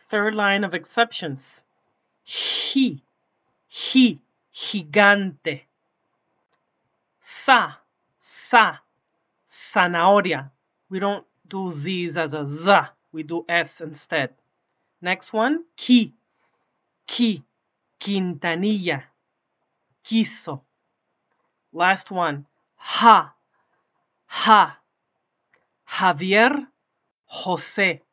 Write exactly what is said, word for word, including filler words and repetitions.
Third line of exceptions. Gi, gi, gigante. Sa, sa, zanahoria. We don't do Z's as a Z, we do S instead. Next one, ki, ki, quintanilla, quiso. Last one, ha, ha, Javier, Jose.